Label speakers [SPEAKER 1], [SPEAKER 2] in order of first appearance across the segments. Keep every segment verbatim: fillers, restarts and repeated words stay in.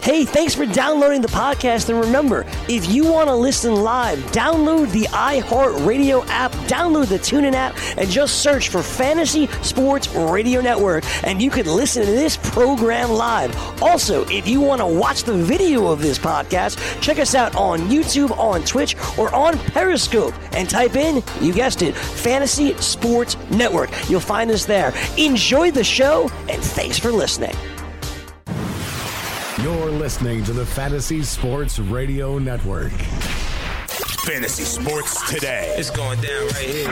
[SPEAKER 1] Hey, thanks for downloading the podcast. And remember, if you want to listen live, download the iHeartRadio app, download the TuneIn app, and just search for Fantasy Sports Radio Network, and you can listen to this program live. Also, if you want to watch the video of this podcast, check us out on YouTube, on Twitch, or on Periscope, and type in, you guessed it, Fantasy Sports Network. You'll find us there. Enjoy the show, and thanks for listening.
[SPEAKER 2] You're listening to the Fantasy Sports Radio Network.
[SPEAKER 3] Fantasy Sports Today.
[SPEAKER 4] It's going down right here.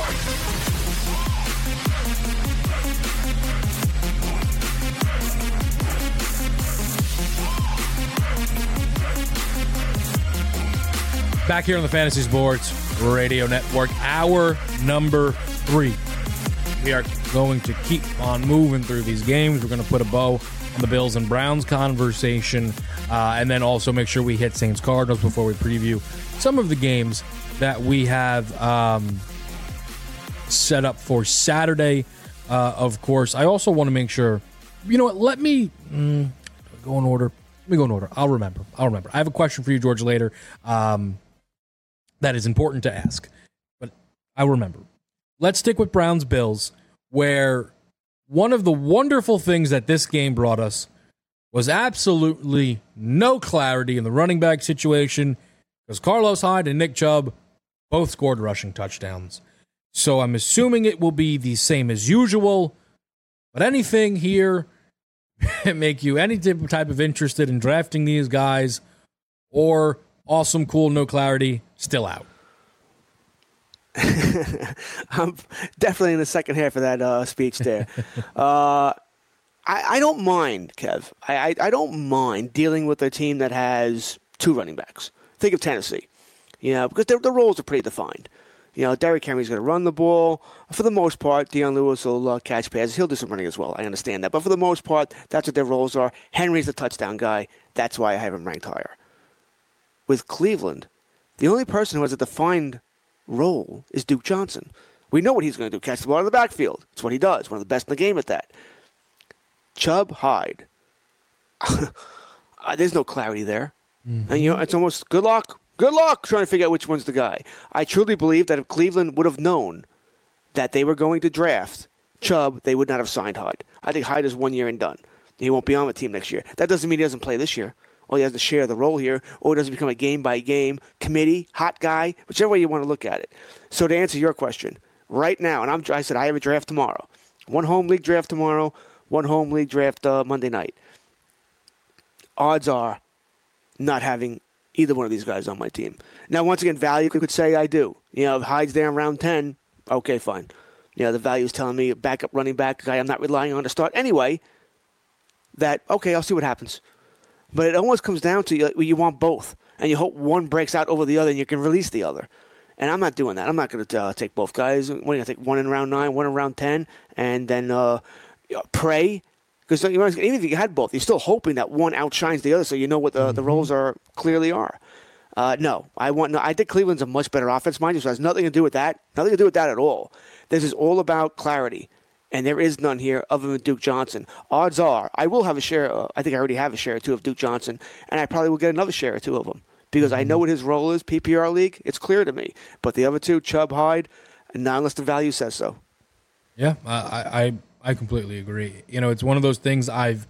[SPEAKER 5] Back here on the Fantasy Sports Radio Network, hour number three. We are going to keep on moving through these games. We're going to put a bow on the Bills and Browns conversation, uh, and then also make sure we hit Saints Cardinals before we preview some of the games that we have um, set up for Saturday. Uh, of course, I also want to make sure, you know what, let me mm, go in order. Let me go in order. I'll remember. I'll remember. I have a question for you, George, later um, that is important to ask, but I'll remember. Let's stick with Browns-Bills, where one of the wonderful things that this game brought us was absolutely no clarity in the running back situation because Carlos Hyde and Nick Chubb both scored rushing touchdowns. So I'm assuming it will be the same as usual, but anything here make you any type of interested in drafting these guys, or awesome, cool, no clarity, still out?
[SPEAKER 6] I'm definitely in the second half of that uh, speech there. uh, I, I don't mind, Kev. I, I, I don't mind dealing with a team that has two running backs. Think of Tennessee, you know, because the roles are pretty defined. You know, Derrick Henry's going to run the ball. For the most part, Deion Lewis will uh, catch passes. He'll do some running as well. I understand that. But for the most part, that's what their roles are. Henry's the touchdown guy. That's why I have him ranked higher. With Cleveland, the only person who has a defined role is Duke Johnson. We know what he's going to do, catch the ball in the backfield. It's what he does. One of the best in the game at that. Chubb, Hyde. There's no clarity there. Mm-hmm. And, you know, it's almost good luck. Good luck trying to figure out which one's the guy. I truly believe that if Cleveland would have known that they were going to draft Chubb, they would not have signed Hyde. I think Hyde is one year and done. He won't be on the team next year. That doesn't mean he doesn't play this year. Or he has to share the role here, or he doesn't become a game-by-game committee, hot guy, whichever way you want to look at it. So to answer your question, right now, and I'm, I said I have a draft tomorrow. One home league draft tomorrow, one home league draft uh, Monday night. Odds are not having either one of these guys on my team. Now, once again, value could say I do. You know, if Hyde's there in round ten, okay, fine. You know, the value is telling me a backup running back, guy I'm not relying on to start anyway, that, okay, I'll see what happens. But it almost comes down to you, you want both, and you hope one breaks out over the other and you can release the other. And I'm not doing that. I'm not going to uh, take both guys. What are you going to take? One in round nine, one in round ten, and then uh, pray? Because you know, even if you had both, you're still hoping that one outshines the other so you know what the, mm-hmm. the roles are clearly are. Uh, no, I want. No, I think Cleveland's a much better offense, mind you, so it has nothing to do with that. Nothing to do with that at all. This is all about clarity. And there is none here other than Duke Johnson. Odds are, I will have a share, uh, I think I already have a share or two of Duke Johnson, and I probably will get another share or two of them. Because mm-hmm. I know what his role is, P P R league, it's clear to me. But the other two, Chubb, Hyde, not unless the value says so.
[SPEAKER 5] Yeah, I I, I completely agree. You know, it's one of those things I've,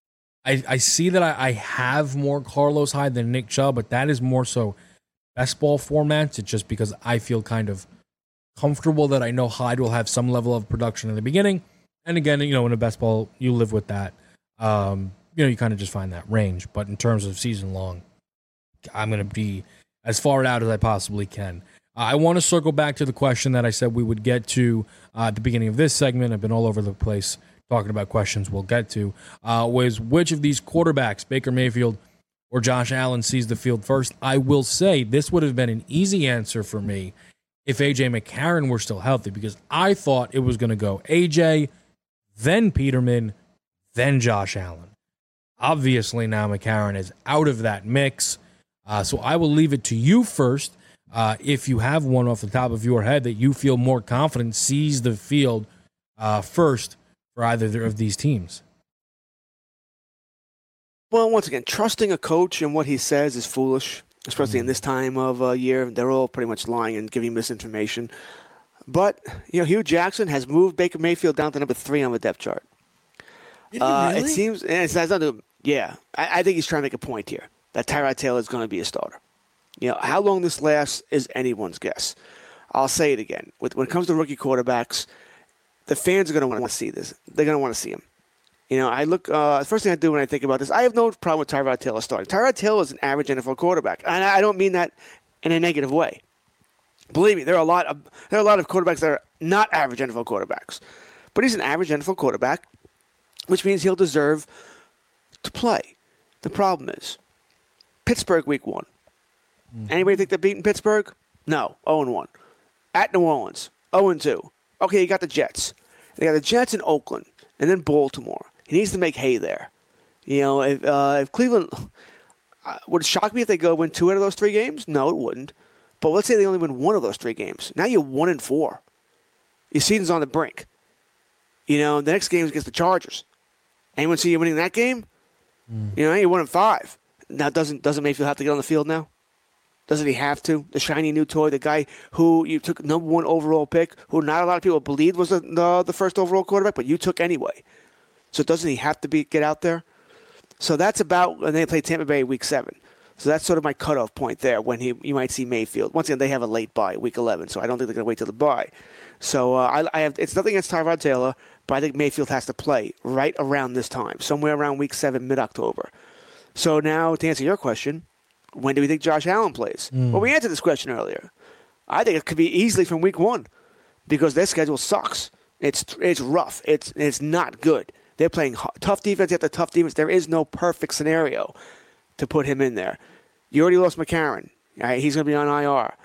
[SPEAKER 5] I, I see that I, I have more Carlos Hyde than Nick Chubb, but that is more so best ball formats. It's just because I feel kind of comfortable that I know Hyde will have some level of production in the beginning. And again, you know, in a best ball, you live with that. Um, you know, you kind of just find that range. But in terms of season long, I'm going to be as far out as I possibly can. Uh, I want to circle back to the question that I said we would get to uh, at the beginning of this segment. I've been all over the place talking about questions we'll get to. Uh, was which of these quarterbacks, Baker Mayfield or Josh Allen, sees the field first? I will say this would have been an easy answer for me if A J McCarron were still healthy, because I thought it was going to go A J, then Peterman, then Josh Allen. Obviously, now McCarron is out of that mix, uh, so I will leave it to you first. Uh, if you have one off the top of your head that you feel more confident sees the field uh, first for either of these teams.
[SPEAKER 6] Well, once again, trusting a coach and what he says is foolish, especially in this time of uh, year. They're all pretty much lying and giving misinformation. But, you know, Hugh Jackson has moved Baker Mayfield down to number three on the depth chart.
[SPEAKER 5] Did he
[SPEAKER 6] Uh,
[SPEAKER 5] really?
[SPEAKER 6] It seems, and it's, it's not to, yeah, I, I think he's trying to make a point here that Tyrod Taylor is going to be a starter. You know, how long this lasts is anyone's guess. I'll say it again. With, when it comes to rookie quarterbacks, the fans are going to want to see this. They're going to want to see him. You know, I look, uh, the first thing I do when I think about this, I have no problem with Tyrod Taylor starting. Tyrod Taylor is an average N F L quarterback. And I don't mean that in a negative way. Believe me, there are a lot of there are a lot of quarterbacks that are not average N F L quarterbacks. But he's an average N F L quarterback, which means he'll deserve to play. The problem is, Pittsburgh week one. Mm-hmm. Anybody think they're beating Pittsburgh? No, oh and one. At New Orleans, oh and two. Okay, you got the Jets. They got the Jets in Oakland, and then Baltimore. He needs to make hay there. You know, if, uh, if Cleveland... Uh, would it shock me if they go win two out of those three games? No, it wouldn't. But let's say they only win one of those three games. Now you're one and four. Your season's on the brink. You know, the next game is against the Chargers. Anyone see you winning that game? Mm. You know, you're one and five. Now, doesn't doesn't Mayfield have to get on the field now? Doesn't he have to? The shiny new toy, the guy who you took number one overall pick, who not a lot of people believed was the, the, the first overall quarterback, but you took anyway. So doesn't he have to be get out there? So that's about, and they play Tampa Bay week seven. So that's sort of my cutoff point there when he you might see Mayfield. Once again, they have a late bye, week eleven, so I don't think they're going to wait till the bye. So uh, I, I have it's nothing against Tyrod Taylor, but I think Mayfield has to play right around this time, somewhere around week seven, mid-October. So now, to answer your question, when do we think Josh Allen plays? Mm. Well, we answered this question earlier. I think it could be easily from week one because their schedule sucks. It's it's rough. It's it's not good. They're playing tough defense after tough defense. There is no perfect scenario to put him in there. You already lost McCarron. Right? He's going to be on I R.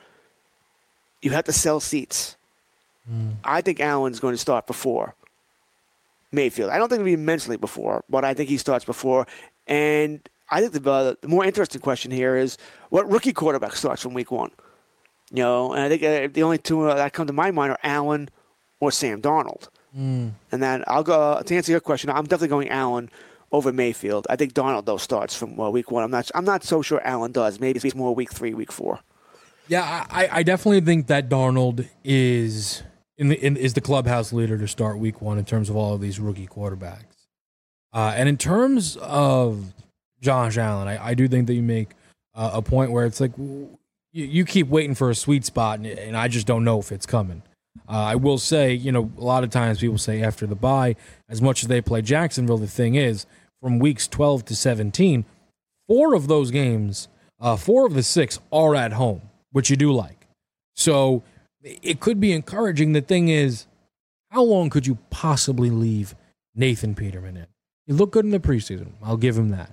[SPEAKER 6] You have to sell seats. Mm. I think Allen's going to start before Mayfield. I don't think it'll be immensely before, but I think he starts before. And I think the, uh, the more interesting question here is what rookie quarterback starts from week one? You know, and I think uh, the only two uh, that come to my mind are Allen or Sam Darnold. Mm. And then I'll go uh, to answer your question. I'm definitely going Allen over Mayfield. I think Darnold though starts from uh, week one. I'm not. I'm not so sure Allen does. Maybe it's more week three, week four.
[SPEAKER 5] Yeah, I, I definitely think that Darnold is in the in, is the clubhouse leader to start week one in terms of all of these rookie quarterbacks. Uh, and in terms of Josh Allen, I, I do think that you make uh, a point where it's like you, you keep waiting for a sweet spot, and, and I just don't know if it's coming. Uh, I will say, you know, a lot of times people say after the bye, as much as they play Jacksonville, the thing is, from weeks twelve to seventeen, four of those games, uh, four of the six are at home, which you do like. So it could be encouraging. The thing is, how long could you possibly leave Nathan Peterman in? He looked good in the preseason. I'll give him that.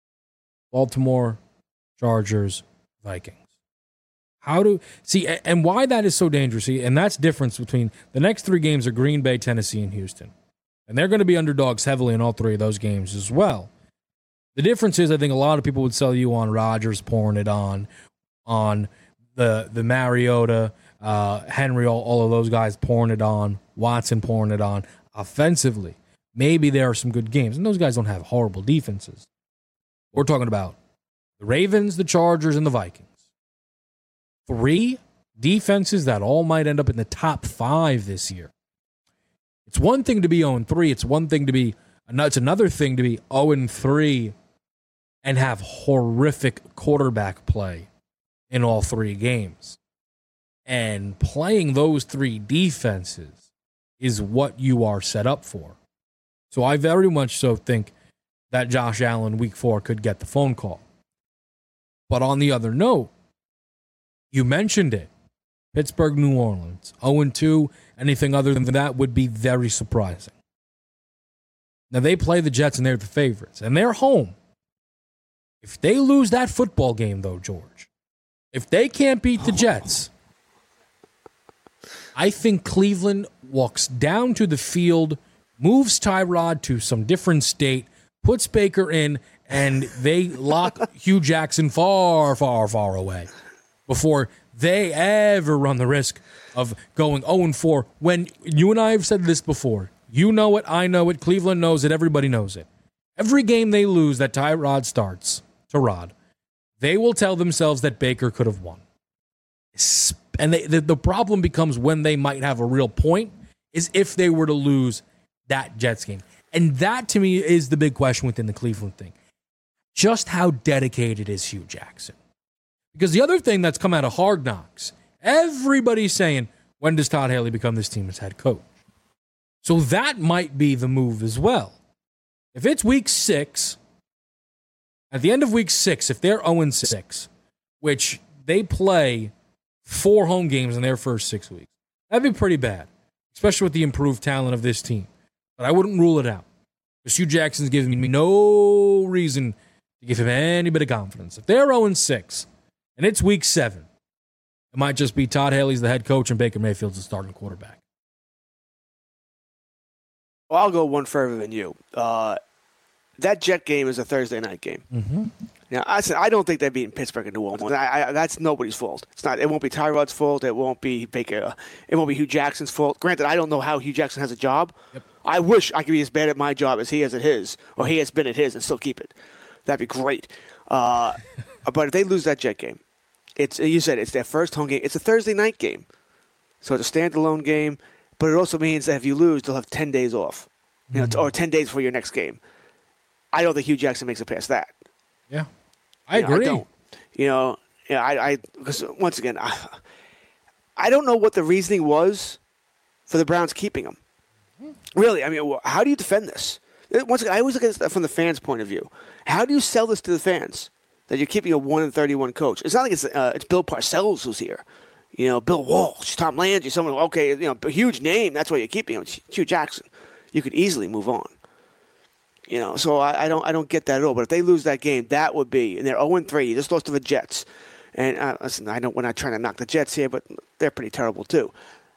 [SPEAKER 5] Baltimore, Chargers, Vikings. How do see and why that is so dangerous? See, and that's difference between the next three games are Green Bay, Tennessee, and Houston, and they're going to be underdogs heavily in all three of those games as well. The difference is, I think a lot of people would sell you on Rodgers pouring it on, on the the Mariota, uh, Henry, all, all of those guys pouring it on, Watson pouring it on. Offensively, maybe there are some good games, and those guys don't have horrible defenses. We're talking about the Ravens, the Chargers, and the Vikings. Three defenses that all might end up in the top five this year. It's one thing to be oh and three. It's one thing to be, it's another thing to be oh and three and have horrific quarterback play in all three games. And playing those three defenses is what you are set up for. So I very much so think that Josh Allen week four could get the phone call. But on the other note, you mentioned it. Pittsburgh, New Orleans. oh and two. Anything other than that would be very surprising. Now, they play the Jets, and they're the favorites. And they're home. If they lose that football game, though, George, if they can't beat the Jets, I think Cleveland walks down to the field, moves Tyrod to some different state, puts Baker in, and they lock Hugh Jackson far, far, far away before they ever run the risk of going oh and four. When you and I have said this before, you know it, I know it, Cleveland knows it, everybody knows it. Every game they lose that Tyrod starts, Tyrod, they will tell themselves that Baker could have won. And they, the, the problem becomes when they might have a real point is if they were to lose that Jets game. And that, to me, is the big question within the Cleveland thing. Just how dedicated is Hugh Jackson? Because the other thing that's come out of Hard Knocks, everybody's saying, when does Todd Haley become this team's head coach? So that might be the move as well. If it's week six, at the end of week six, if they're oh and six, which they play four home games in their first six weeks, that'd be pretty bad, especially with the improved talent of this team. But I wouldn't rule it out. Because Hugh Jackson's giving me no reason to give him any bit of confidence. If they're oh and six, and it's week seven, it might just be Todd Haley's the head coach and Baker Mayfield's the starting quarterback.
[SPEAKER 6] Well, I'll go one further than you. Uh, that Jet game is a Thursday night game.
[SPEAKER 5] Mm-hmm.
[SPEAKER 6] Now, I said I don't think they're beating Pittsburgh and New Orleans. I, I, that's nobody's fault. It's not. It won't be Tyrod's fault. It won't be Baker. It won't be Hugh Jackson's fault. Granted, I don't know how Hugh Jackson has a job.
[SPEAKER 5] Yep.
[SPEAKER 6] I wish I could be as bad at my job as he is at his, or he has been at his, and still keep it. That'd be great. Uh, but if they lose that Jet game, it's you said it's their first home game. It's a Thursday night game, so it's a standalone game. But it also means that if you lose, they'll have ten days off, you know, mm-hmm. or ten days before your next game. I don't think Hugh Jackson makes it past that.
[SPEAKER 5] Yeah, I
[SPEAKER 6] you
[SPEAKER 5] agree.
[SPEAKER 6] Know, I don't. You know, yeah, I, I, because once again, I, I don't know what the reasoning was for the Browns keeping him. Really, I mean, how do you defend this? Once again, I always look at this from the fans' point of view. How do you sell this to the fans that you're keeping a one and thirty-one coach? It's not like it's uh, it's Bill Parcells who's here. You know, Bill Walsh, Tom Landry, someone, okay, you know, a huge name. That's why you're keeping him. It's Hugh Jackson. You could easily move on. You know, so I, I don't I don't get that at all. But if they lose that game, that would be, and they're oh and three. You just lost to the Jets. And uh, listen, I know we're not trying to knock the Jets here, but they're pretty terrible too.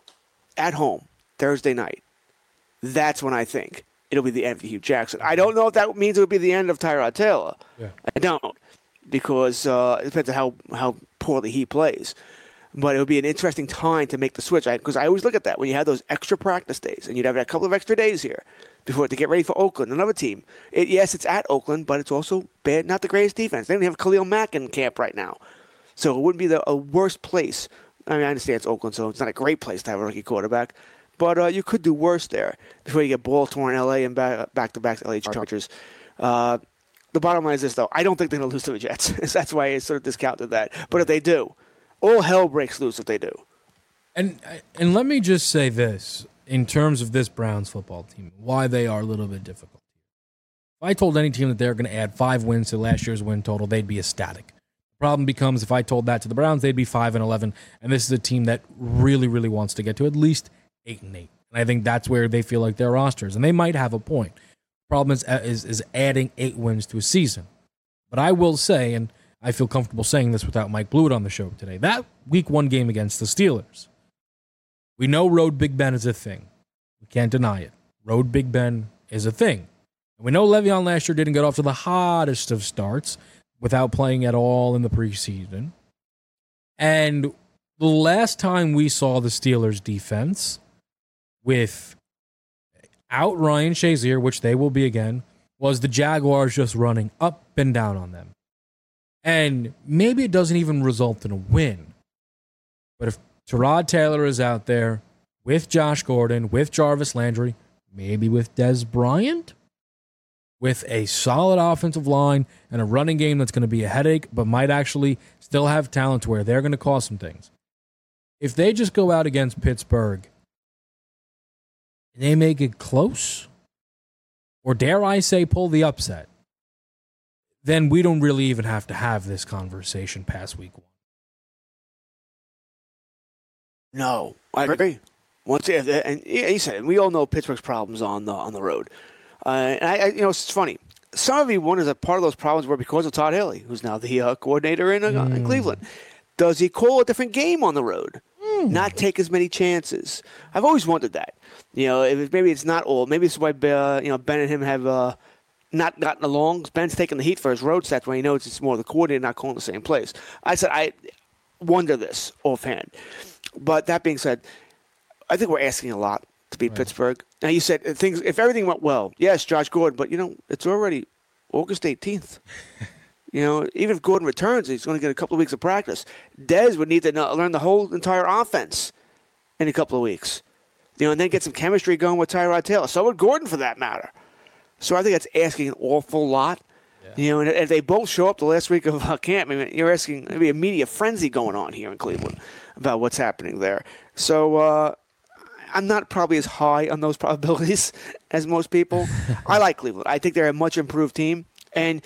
[SPEAKER 6] At home, Thursday night, that's when I think it'll be the end of Hugh Jackson. I don't know if that means it would be the end of Tyrod Taylor.
[SPEAKER 5] Yeah.
[SPEAKER 6] I don't, because uh, it depends on how, how poorly he plays. But it would be an interesting time to make the switch. Because I, I always look at that when you have those extra practice days, and you'd have a couple of extra days here before to get ready for Oakland, another team. It, yes, it's at Oakland, but it's also bad, not the greatest defense. They don't even have Khalil Mack in camp right now. So it wouldn't be the a worst place. I mean, I understand it's Oakland, so it's not a great place to have a rookie quarterback. But uh, you could do worse there before you get Baltimore and L A and back, back-to-back L A Chargers. Uh, the bottom line is this, though. I don't think they're going to lose to the Jets. That's why I sort of discounted that. But if they do, all hell breaks loose if they do.
[SPEAKER 5] And and let me just say this, in terms of this Browns football team, why they are a little bit difficult. If I told any team that they're going to add five wins to last year's win total, they'd be ecstatic. The problem becomes if I told that to the Browns, they'd be five and eleven, and this is a team that really, really wants to get to at least eight and eight. And I think that's where they feel like their rosters, and they might have a point. The problem is, is, is adding eight wins to a season. But I will say, and I feel comfortable saying this without Mike Blewett on the show today, that week one game against the Steelers, we know Road Big Ben is a thing. We can't deny it. Road Big Ben is a thing. And we know Le'Veon last year didn't get off to the hottest of starts without playing at all in the preseason. And the last time we saw the Steelers defense without Ryan Shazier, which they will be again, was the Jaguars just running up and down on them. And maybe it doesn't even result in a win. But if Tyrod Taylor is out there with Josh Gordon, with Jarvis Landry, maybe with Dez Bryant, with a solid offensive line and a running game that's going to be a headache, but might actually still have talent to where they're going to cause some things. If they just go out against Pittsburgh and they make it close, or dare I say pull the upset, then we don't really even have to have this conversation past week one.
[SPEAKER 6] No, I agree. Once and he said, we all know Pittsburgh's problems on the on the road. Uh, and I, I, you know, it's funny. Some of you wonder that part of those problems were because of Todd Haley, who's now the uh, coordinator in, uh, mm. in Cleveland. Does he call a different game on the road? Mm. Not take as many chances? I've always wondered that. You know, if maybe it's not all. Maybe it's why uh, you know Ben and him have. Uh, Not gotten along. Ben's taking the heat for his road stats when he knows it's more the coordinator not calling the same plays. I said I wonder this offhand. But that being said, I think we're asking a lot to beat
[SPEAKER 5] Right.
[SPEAKER 6] Pittsburgh. Now, you said uh, things. If everything went well, yes, Josh Gordon, but, you know, it's already August eighteenth. You know, even if Gordon returns, he's going to get a couple of weeks of practice. Dez would need to know, learn the whole entire offense in a couple of weeks. You know, and then get some chemistry going with Tyrod Taylor. So would Gordon, for that matter. So I think that's asking an awful lot. Yeah. You know, and if they both show up the last week of uh, camp, I mean, you're asking maybe a media frenzy going on here in Cleveland about what's happening there. So uh, I'm not probably as high on those probabilities as most people. I like Cleveland. I think they're a much improved team. And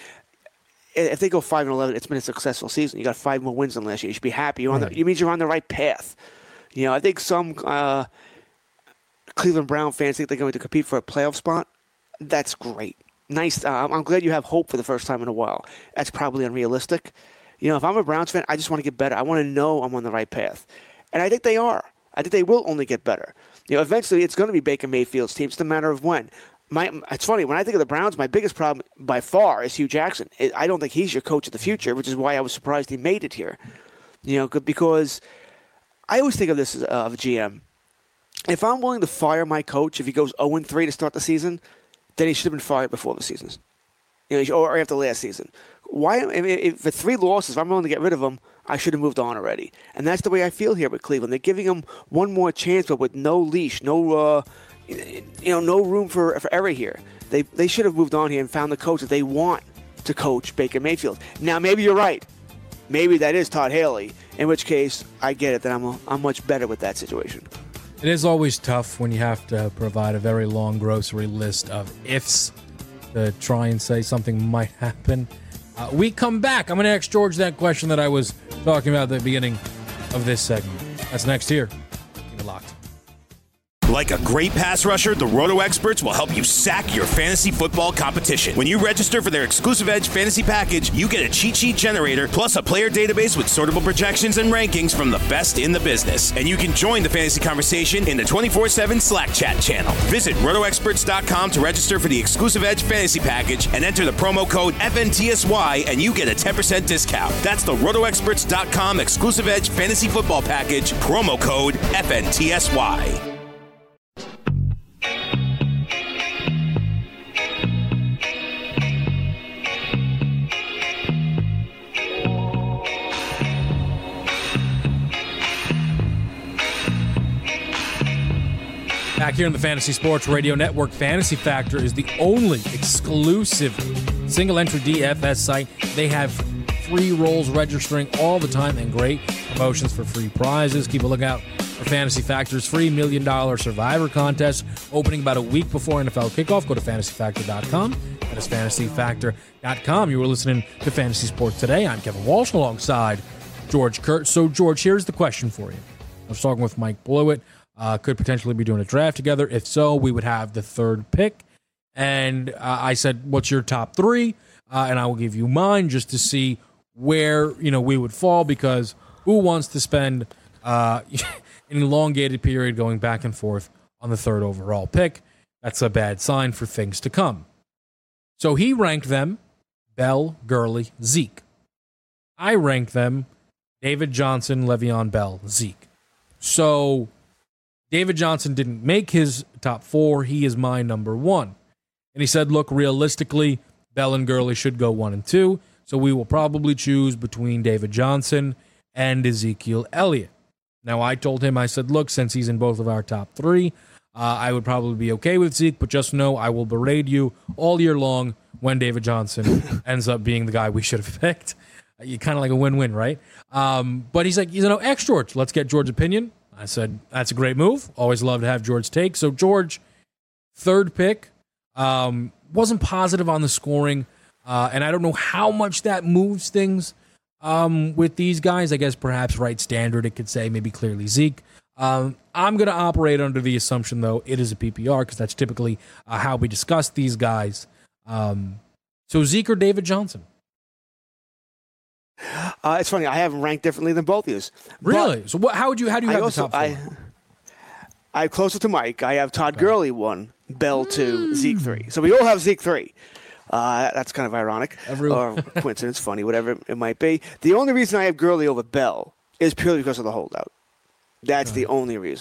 [SPEAKER 6] if they go five and eleven, it's been a successful season. You got five more wins than last year. You should be happy. You're on the, it means you're on the right path. You know, I think some uh, Cleveland Brown fans think they're going to compete for a playoff spot. That's great. Nice. Uh, I'm glad you have hope for the first time in a while. That's probably unrealistic. You know, if I'm a Browns fan, I just want to get better. I want to know I'm on the right path. And I think they are. I think they will only get better. You know, eventually it's going to be Baker Mayfield's team. It's a matter of when. My, it's funny, when I think of the Browns, my biggest problem by far is Hugh Jackson. I don't think he's your coach of the future, which is why I was surprised he made it here. You know, because I always think of this as uh, of a G M. If I'm willing to fire my coach if he goes oh and three to start the season, then he should have been fired before the season. You know, or after last season. Why? If, if for three losses, if I'm willing to get rid of him, I should have moved on already. And that's the way I feel here with Cleveland. They're giving him one more chance, but with no leash, no, uh, you know, no room for, for error here. They they should have moved on here and found the coach that they want to coach Baker Mayfield. Now, maybe you're right. Maybe that is Todd Haley, in which case I get it that I'm a, I'm much better with that situation.
[SPEAKER 5] It is always tough when you have to provide a very long grocery list of ifs to try and say something might happen. Uh, we come back. I'm going to ask George that question that I was talking about at the beginning of this segment. That's next here. Keep it locked.
[SPEAKER 3] Like a great pass rusher, the Roto Experts will help you sack your fantasy football competition. When you register for their exclusive Edge fantasy package, you get a cheat sheet generator plus a player database with sortable projections and rankings from the best in the business. And you can join the fantasy conversation in the twenty-four seven Slack chat channel. Visit roto experts dot com to register for the exclusive Edge fantasy package and enter the promo code F N T S Y and you get a ten percent discount. That's the roto experts dot com exclusive Edge fantasy football package, promo code F N T S Y.
[SPEAKER 5] Back here in the Fantasy Sports Radio Network, Fantasy Factor is the only exclusive single-entry D F S site. They have free roles registering all the time and great promotions for free prizes. Keep a lookout for Fantasy Factor's free million dollar Survivor contest opening about a week before N F L kickoff. Go to fantasy factor dot com. That is fantasy factor dot com. You were listening to Fantasy Sports Today. I'm Kevin Walsh alongside George Kurt. So, George, here's the question for you. I was talking with Mike Blewett. Uh, could potentially be doing a draft together. If so, we would have the third pick. And uh, I said, what's your top three? Uh, and I will give you mine just to see where, you know, we would fall, because who wants to spend uh, an elongated period going back and forth on the third overall pick? That's a bad sign for things to come. So he ranked them Bell, Gurley, Zeke. I ranked them David Johnson, Le'Veon Bell, Zeke. So David Johnson didn't make his top four. He is my number one. And he said, look, realistically, Bell and Gurley should go one and two. So we will probably choose between David Johnson and Ezekiel Elliott. Now, I told him, I said, look, since he's in both of our top three, uh, I would probably be okay with Zeke, but just know I will berate you all year long when David Johnson ends up being the guy we should have picked. You kind of like a win-win, right? Um, but he's like, you know, X George, let's get George's opinion. I said, that's a great move. Always love to have George take. So, George, third pick, um, wasn't positive on the scoring, uh, and I don't know how much that moves things um, with these guys. I guess perhaps right standard, it could say maybe clearly Zeke. Um, I'm going to operate under the assumption, though, it is a P P R, because that's typically uh, how we discuss these guys. Um, so, Zeke or David Johnson?
[SPEAKER 6] Uh, it's funny. I have them ranked differently than both of you.
[SPEAKER 5] Really?
[SPEAKER 6] But
[SPEAKER 5] so what, how would you? How do you
[SPEAKER 6] I
[SPEAKER 5] have
[SPEAKER 6] also,
[SPEAKER 5] the top
[SPEAKER 6] I,
[SPEAKER 5] four?
[SPEAKER 6] I'm closer to Mike. I have Todd Gurley one, Bell two, mm. Zeke three. So we all have Zeke three. Uh, that's kind of ironic
[SPEAKER 5] Everyone.
[SPEAKER 6] or coincidence, funny, whatever it might be. The only reason I have Gurley over Bell is purely because of the holdout. That's right. The only reason.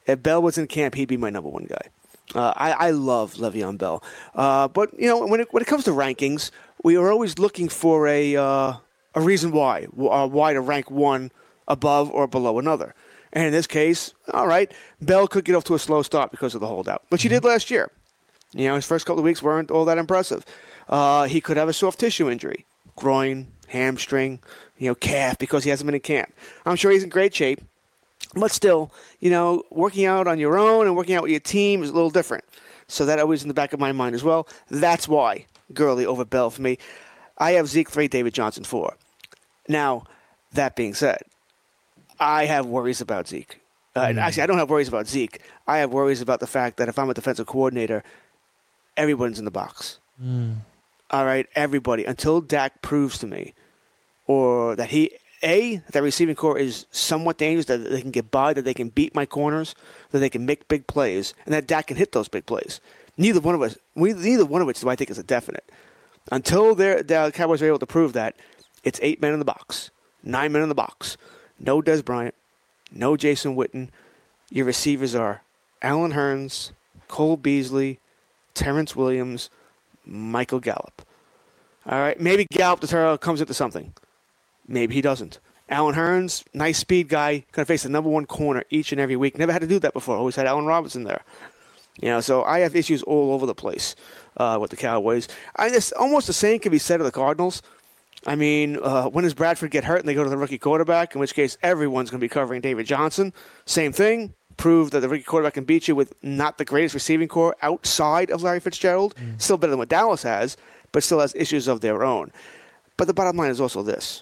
[SPEAKER 6] If Bell was in camp, he'd be my number one guy. Uh, I, I love Le'Veon Bell. Uh, but, you know, when it, when it comes to rankings, we are always looking for a uh, a reason why, uh, why to rank one above or below another. And in this case, all right, Bell could get off to a slow start because of the holdout, which he did last year. You know, his first couple of weeks weren't all that impressive. Uh, he could have a soft tissue injury, groin, hamstring, you know, calf, because he hasn't been in camp. I'm sure he's in great shape. But still, you know, working out on your own and working out with your team is a little different. So that always in the back of my mind as well. That's why Gurley over Bell for me. I have Zeke three, David Johnson four. Now, that being said, I have worries about Zeke. Uh, mm. Actually, I don't have worries about Zeke. I have worries about the fact that if I'm a defensive coordinator, everyone's in the box.
[SPEAKER 5] Mm.
[SPEAKER 6] All right, everybody. Until Dak proves to me or that he... A, that receiving core is somewhat dangerous, that they can get by, that they can beat my corners, that they can make big plays, and that Dak can hit those big plays. Neither one of us, we, neither one of which do I think is a definite. Until the Cowboys are able to prove that, it's eight men in the box, nine men in the box. No Dez Bryant, no Jason Witten. Your receivers are Allen Hurns, Cole Beasley, Terrence Williams, Michael Gallup. All right, maybe Gallup comes into something. Maybe he doesn't. Allen Hurns, nice speed guy, going to face the number one corner each and every week. Never had to do that before. Always had Allen Robinson there. You know, so I have issues all over the place uh, with the Cowboys. I guess almost the same can be said of the Cardinals. I mean, uh, when does Bradford get hurt and they go to the rookie quarterback, in which case everyone's going to be covering David Johnson? Same thing. Prove that the rookie quarterback can beat you with not the greatest receiving core outside of Larry Fitzgerald. Mm. Still better than what Dallas has, but still has issues of their own. But the bottom line is also this.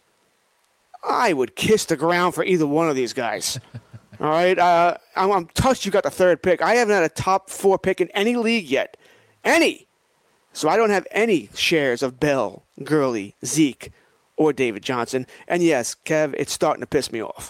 [SPEAKER 6] I would kiss the ground for either one of these guys. All right? Uh, I'm, I'm touched you got the third pick. I haven't had a top four pick in any league yet. Any. So I don't have any shares of Bell, Gurley, Zeke, or David Johnson. And yes, Kev, it's starting to piss me off.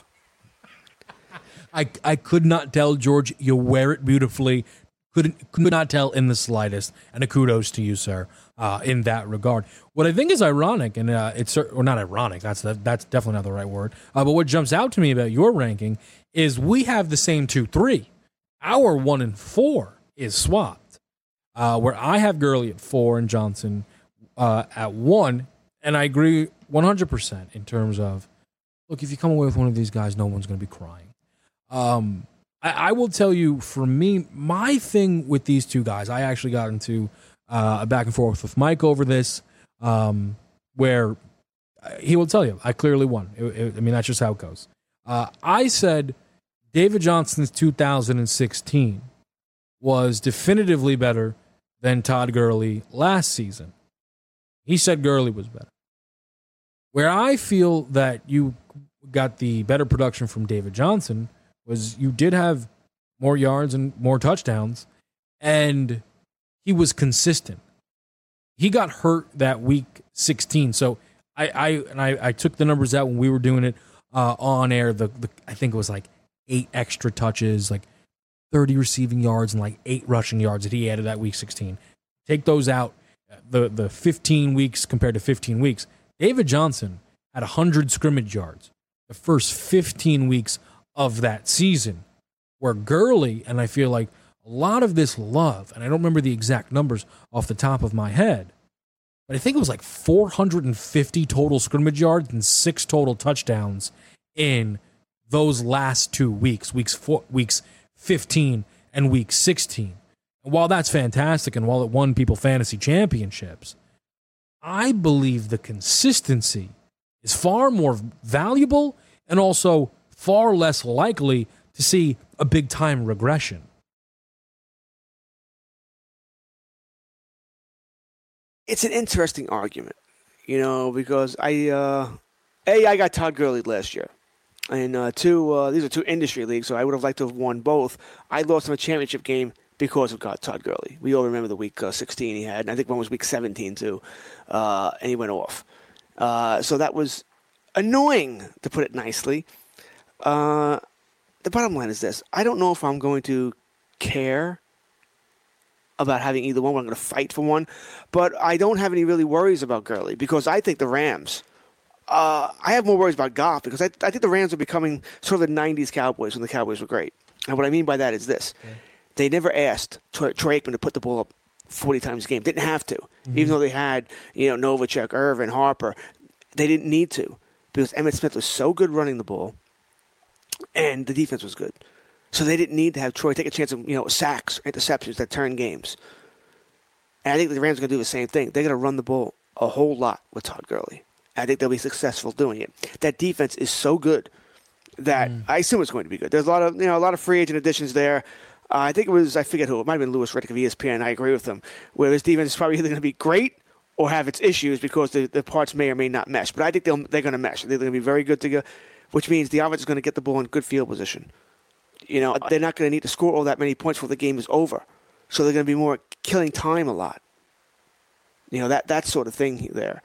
[SPEAKER 5] I, I could not tell, George. You wear it beautifully. Couldn't could not tell in the slightest. And a kudos to you, sir, uh, in that regard. What I think is ironic, and uh, it's or not ironic. That's that's definitely not the right word. Uh, but what jumps out to me about your ranking is we have the same two, three. Our one and four is swapped, uh, where I have Gurley at four and Johnson uh, at one, and I agree one hundred percent in terms of, look, if you come away with one of these guys, no one's going to be crying. Um. I will tell you, for me, my thing with these two guys, I actually got into uh, a back and forth with Mike over this, um, where he will tell you, I clearly won. It, it, I mean, that's just how it goes. Uh, I said David Johnson's two thousand sixteen was definitively better than Todd Gurley last season. He said Gurley was better. Where I feel that you got the better production from David Johnson was you did have more yards and more touchdowns, and he was consistent. He got hurt that week sixteen, so I, I and I, I took the numbers out when we were doing it uh, on air. The, the I think it was like eight extra touches, like thirty receiving yards and like eight rushing yards that he added that week sixteen. Take those out, the the fifteen weeks compared to fifteen weeks. David Johnson had one hundred scrimmage yards the first fifteen weeks of that season, where Gurley, and I feel like a lot of this love, and I don't remember the exact numbers off the top of my head, but I think it was like four hundred fifty total scrimmage yards and six total touchdowns in those last two weeks, weeks four, weeks fifteen and week sixteen. And while that's fantastic, and while it won people fantasy championships, I believe the consistency is far more valuable and also far less likely to see a big-time regression.
[SPEAKER 6] It's an interesting argument, you know, because I, uh, A, I got Todd Gurley last year. And uh, two, uh, these are two industry leagues, so I would have liked to have won both. I lost him a championship game because of God, Todd Gurley. We all remember the week uh, sixteen he had, and I think one was week seventeen too, uh, and he went off. Uh, so that was annoying, to put it nicely. Uh, the bottom line is this. I don't know if I'm going to care about having either one. I'm going to fight for one. But I don't have any really worries about Gurley because I think the Rams, uh, I have more worries about Goff because I, I think the Rams are becoming sort of the nineties Cowboys when the Cowboys were great. And what I mean by that is this. Okay. They never asked Troy, Troy Aikman to put the ball up forty times a game. Didn't have to. Mm-hmm. Even though they had, you know, Novacek, Irvin, Harper. They didn't need to because Emmitt Smith was so good running the ball and the defense was good. So they didn't need to have Troy take a chance of, you know, sacks, interceptions that turn games. And I think the Rams are going to do the same thing. They're going to run the ball a whole lot with Todd Gurley. I think they'll be successful doing it. That defense is so good that mm. I assume it's going to be good. There's a lot of, you know, a lot of free agent additions there. Uh, I think it was, I forget who, it might have been Louis Riddick of E S P N. I agree with him. Where this defense is probably either going to be great or have its issues because the, the parts may or may not mesh. But I think they'll, they're going to mesh. They're going to be very good together, which means the offense is going to get the ball in good field position. You know, they're not going to need to score all that many points before the game is over. So they're going to be more killing time a lot. You know, that, that sort of thing there.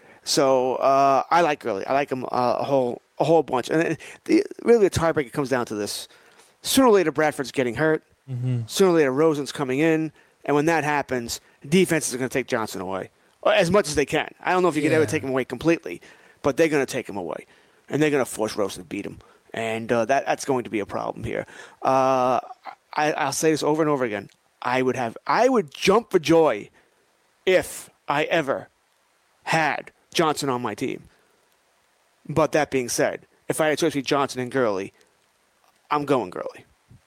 [SPEAKER 6] So uh, I like Gurley. I like him uh, a whole a whole bunch. And the, really the tiebreaker comes down to this. Sooner or later, Bradford's getting hurt. Mm-hmm. Sooner or later, Rosen's coming in. And when that happens, defenses are going to take Johnson away as much as they can. I don't know if you yeah. can ever take him away completely, but they're going to take him away. And they're going to force Rosen to beat him. And uh, that that's going to be a problem here. Uh, I, I'll say this over and over again. I would have I would jump for joy if I ever had Johnson on my team. But that being said, if I had a choice between Johnson and Gurley, I'm going Gurley.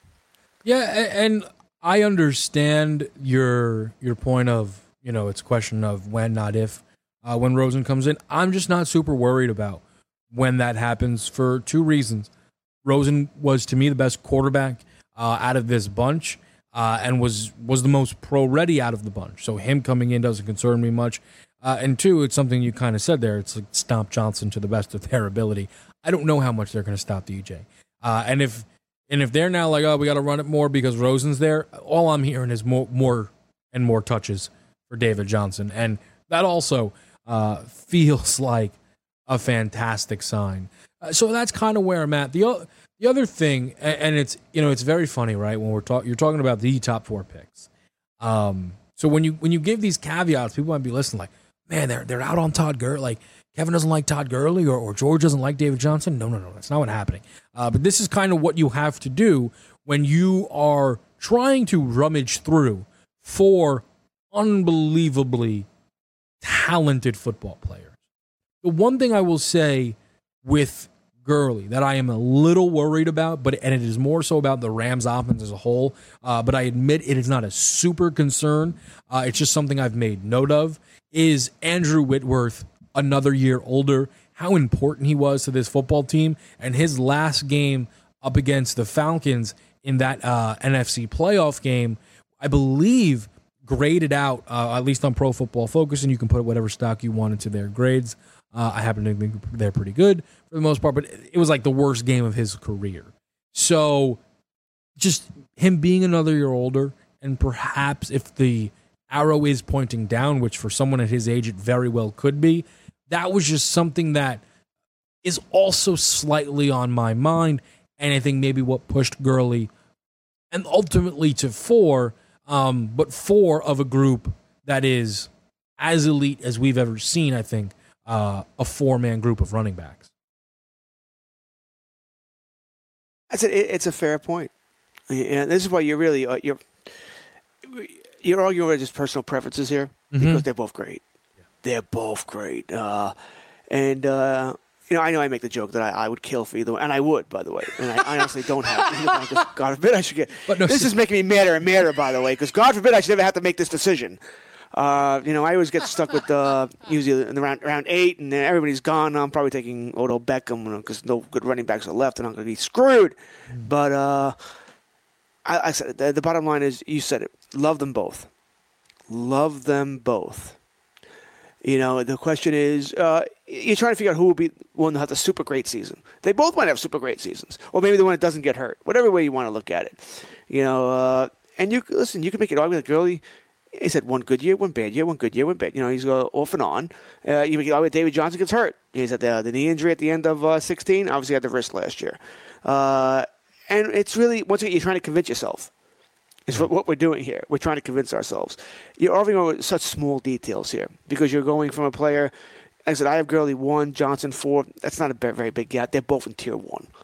[SPEAKER 5] Yeah, and I understand your your point of, you know, it's a question of when, not if, uh, when Rosen comes in. I'm just not super worried about when that happens for two reasons. Rosen was, to me, the best quarterback uh, out of this bunch uh, and was was the most pro-ready out of the bunch. So him coming in doesn't concern me much. Uh, and two, it's something you kind of said there. It's like stomp Johnson to the best of their ability. I don't know how much they're going to stop D J. Uh, and if and if they're now like, oh, we got to run it more because Rosen's there, all I'm hearing is more, more and more touches for David Johnson. And that also uh, feels like a fantastic sign. Uh, so that's kind of where I'm at. The, o- the other thing, and, and it's, you know, it's very funny, right? When we're talking, you're talking about the top four picks. Um, so when you when you give these caveats, people might be listening like, man, they're they're out on Todd Gurley. Like Kevin doesn't like Todd Gurley, or, or George doesn't like David Johnson. No, no, no, that's not what's happening. Uh, but this is kind of what you have to do when you are trying to rummage through four unbelievably talented football players. The one thing I will say with Gurley that I am a little worried about, but and it is more so about the Rams offense as a whole, uh, but I admit it is not a super concern. Uh, it's just something I've made note of, is Andrew Whitworth another year older, how important he was to this football team, and his last game up against the Falcons in that uh, N F C playoff game, I believe graded out, uh, at least on Pro Football Focus, and you can put whatever stock you want into their grades. Uh, I happen to think they're pretty good for the most part, but it was like the worst game of his career. So just him being another year older, and perhaps if the arrow is pointing down, which for someone at his age it very well could be, that was just something that is also slightly on my mind, and I think maybe what pushed Gurley and ultimately to four, um, but four of a group that is as elite as we've ever seen, I think, Uh, a four-man group of running backs.
[SPEAKER 6] That's a, it's a fair point, and this is why you're really uh, you're you're arguing with just personal preferences here, mm-hmm. because they're both great. Yeah. They're both great, uh, and uh, you know I know I make the joke that I, I would kill for either one, and I would, by the way, and I, I honestly don't have. Because God forbid I should get. But no, this is making me madder and madder, by the way, because God forbid I should ever have to make this decision. Uh, you know, I always get stuck with uh, usually in the round, round eight, and then everybody's gone. I'm probably taking Odell Beckham because no good running backs are left, and I'm going to be screwed. Mm. But uh, I, I said the, the bottom line is, you said it. Love them both. Love them both. You know, the question is, uh, you're trying to figure out who will be one that has a super great season. They both might have super great seasons, or maybe the one that doesn't get hurt. Whatever way you want to look at it, you know. Uh, and you listen, you can make it argument that Gurley. He said one good year, one bad year, one good year, one bad. You know, he's go off and on. Uh, you make it argument David Johnson gets hurt. He's had the, the knee injury at the end of uh, sixteen. Obviously, had the wrist last year. Uh, and it's really, once again, you're trying to convince yourself. It's what, what we're doing here. We're trying to convince ourselves. You're arguing over such small details here because you're going from a player. Like I said, I have Gurley one, Johnson four. That's not a very big gap. They're both in tier one.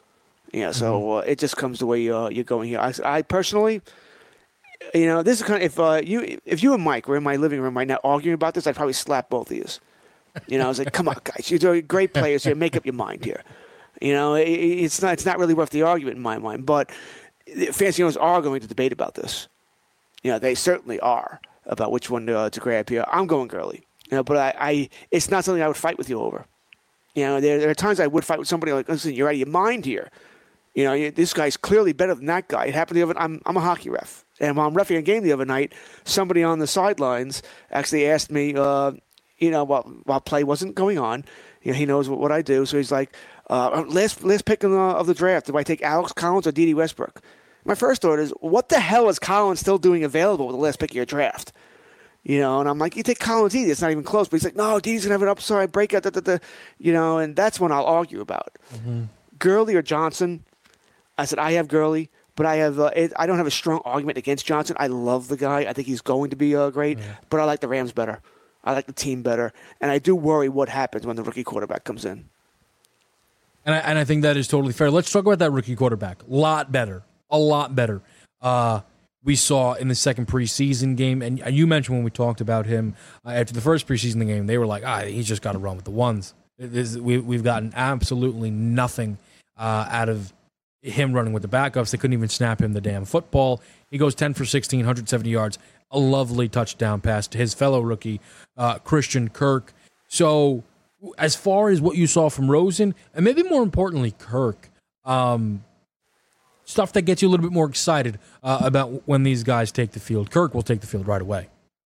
[SPEAKER 6] Yeah, so uh, it just comes the way uh, you're going here. I, I personally, you know, this is kind of if uh, you if you and Mike were in my living room right now arguing about this, I'd probably slap both of you. You know, I was like, "Come on, guys, you're great players here. Make up your mind here." You know, it, it's not it's not really worth the argument in my mind. But fantasy owners are going to debate about this. You know, they certainly are about which one to, uh, to grab here. I'm going Gurley. You know, but I, I it's not something I would fight with you over. You know, there, there are times I would fight with somebody like, "Listen, you're out of your mind here." You know, this guy's clearly better than that guy. It happened the other. I'm I'm a hockey ref, and while I'm reffing a game the other night, somebody on the sidelines actually asked me, uh, you know, while while play wasn't going on, you know, he knows what, what I do, so he's like, uh, last last pick of the, of the draft, do I take Alex Collins or Dede Westbrook? My first thought is, what the hell is Collins still doing available with the last pick of your draft? You know, and I'm like, you take Collins Dede, it's not even close. But he's like, no, Dede's gonna have an upside breakout, da, da, da. You know, and that's when I'll argue about
[SPEAKER 5] Mm-hmm.
[SPEAKER 6] Gurley or Johnson. I said, I have Gurley, but I have uh, it, I don't have a strong argument against Johnson. I love the guy. I think he's going to be uh, great,
[SPEAKER 5] Yeah.
[SPEAKER 6] but I like the Rams better. I like the team better. And I do worry what happens when the rookie quarterback comes in.
[SPEAKER 5] And I, and I think that is totally fair. Let's talk about that rookie quarterback. A lot better. A lot better. Uh, we saw in the second preseason game, and you mentioned when we talked about him uh, after the first preseason game, they were like, ah, he's just got to run with the ones. It is, we, we've gotten absolutely nothing uh, out of him running with the backups. They couldn't even snap him the damn football. He goes ten for sixteen, one hundred seventy yards, a lovely touchdown pass to his fellow rookie, uh, Christian Kirk. So as far as what you saw from Rosen, and maybe more importantly, Kirk, um, stuff that gets you a little bit more excited uh, about when these guys take the field. Kirk will take the field right away.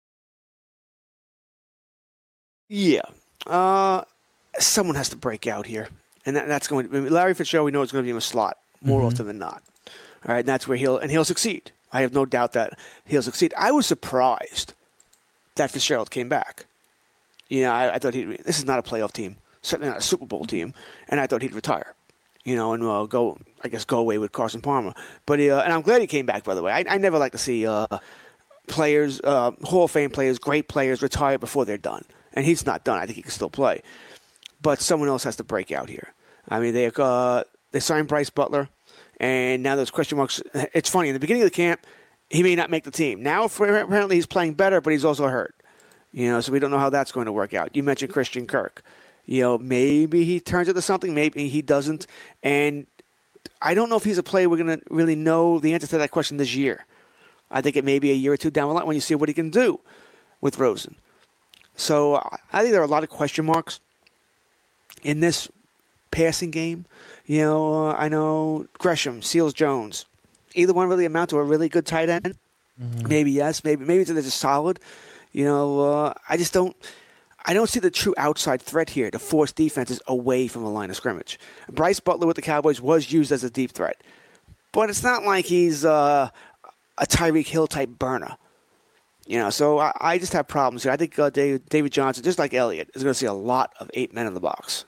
[SPEAKER 6] Yeah. Uh, someone has to break out here. And that, that's going to be Larry Fitzgerald, we know it's going to be in a slot more mm-hmm. often than not. All right, and that's where he'll and he'll succeed. I have no doubt that he'll succeed. I was surprised that Fitzgerald came back. You know, I, I thought he this is not a playoff team, certainly not a Super Bowl team, and I thought he'd retire. You know, and uh, go, I guess, go away with Carson Palmer. But uh, and I'm glad he came back. By the way, I, I never like to see uh, players, uh, Hall of Fame players, great players, retire before they're done. And he's not done. I think he can still play. But someone else has to break out here. I mean, they uh, they signed Bryce Butler, and now there's question marks. It's funny. In the beginning of the camp, he may not make the team. Now, apparently, he's playing better, but he's also hurt. You know, so we don't know how that's going to work out. You mentioned Christian Kirk. You know, maybe he turns into something. Maybe he doesn't. And I don't know if he's a player we're going to really know the answer to that question this year. I think it may be a year or two down the line when you see what he can do with Rosen. So I think there are a lot of question marks in this passing game. You know, uh, I know Gresham, Seals-Jones. Either one really amount to a really good tight end? Mm-hmm. Maybe yes. Maybe maybe they're just solid. You know, uh, I just don't I don't see the true outside threat here to force defenses away from the line of scrimmage. Bryce Butler with the Cowboys was used as a deep threat. But it's not like he's uh, a Tyreek Hill type burner. You know, so I, I just have problems here. I think uh, David, David Johnson, just like Elliott, is going to see a lot of eight men in the box.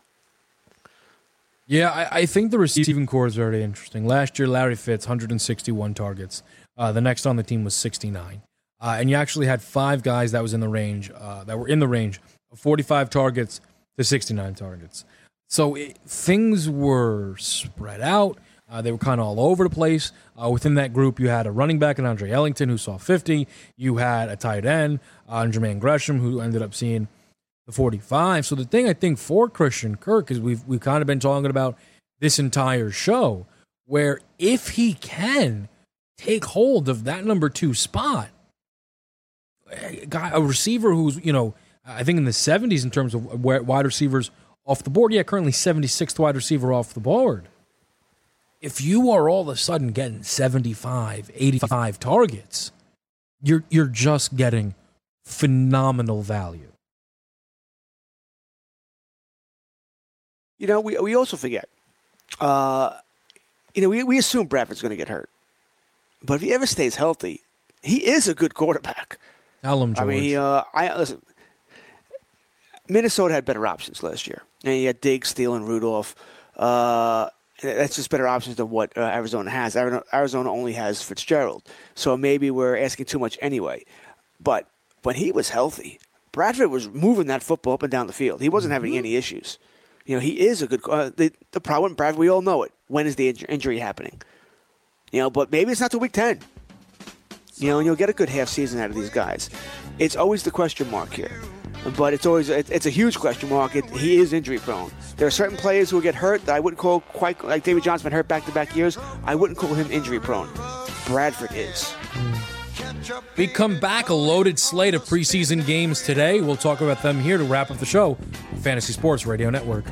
[SPEAKER 5] Yeah, I, I think the receiving core is very interesting. Last year, Larry Fitz, one hundred sixty-one targets. Uh, the next on the team was sixty-nine. Uh, and you actually had five guys that was in the range, uh, that were in the range of forty-five targets to sixty-nine targets. So it, things were spread out. Uh, they were kind of all over the place. Uh, within that group, you had a running back in Andre Ellington who saw fifty. You had a tight end, uh, Jermaine Gresham, who ended up seeing the forty-five. So the thing I think for Christian Kirk is we've we've kind of been talking about this entire show, where if he can take hold of that number two spot, a, guy, a receiver who's, you know, I think in the seventies in terms of wide receivers off the board, yeah, currently seventy-sixth wide receiver off the board. If you are all of a sudden getting seventy-five, eighty-five targets, you're you're just getting phenomenal value.
[SPEAKER 6] You know, we we also forget. Uh, you know, we we assume Bradford's going to get hurt, but if he ever stays healthy, he is a good quarterback.
[SPEAKER 5] Tell him, George.
[SPEAKER 6] I mean, uh, I listen. Minnesota had better options last year, and you had Diggs, Thielen, Rudolph. Uh, that's just better options than what uh, Arizona has. Arizona only has Fitzgerald, so maybe we're asking too much anyway. But when he was healthy, Bradford was moving that football up and down the field. He wasn't having any issues. You know, he is a good uh, the, the problem with Brad, we all know it. When is the inj- injury happening? You know, but maybe it's not till week ten. You know, and you'll get a good half season out of these guys. It's always the question mark here. But it's always it, it's a huge question mark. It, he is injury prone. There are certain players who get hurt that I wouldn't call quite, like David Johnson been hurt back-to-back years. I wouldn't call him injury prone. Bradford is.
[SPEAKER 5] We come back, a loaded slate of preseason games today. We'll talk about them here to wrap up the show. Fantasy Sports Radio Network.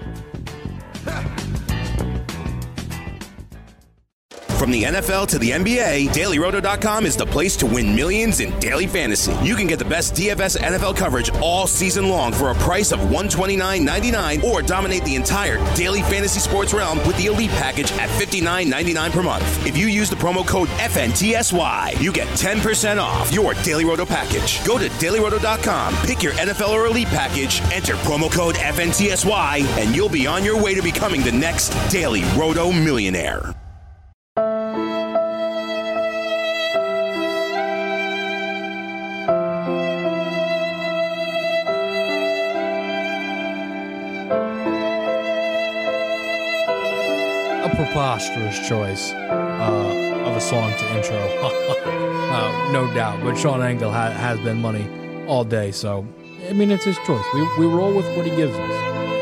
[SPEAKER 3] From the N F L to the N B A, Daily Roto dot com is the place to win millions in daily fantasy. You can get the best D F S N F L coverage all season long for a price of one hundred twenty-nine ninety-nine, or dominate the entire daily fantasy sports realm with the Elite package at fifty-nine ninety-nine per month. If you use the promo code F N T S Y, you get ten percent off your Daily Roto package. Go to Daily Roto dot com, pick your N F L or Elite package, enter promo code F N T S Y, and you'll be on your way to becoming the next Daily Roto millionaire.
[SPEAKER 5] Preposterous choice uh, of a song to intro. uh, no doubt. But Sean Engel ha- has been money all day, so, I mean, it's his choice. We we roll with what he gives us.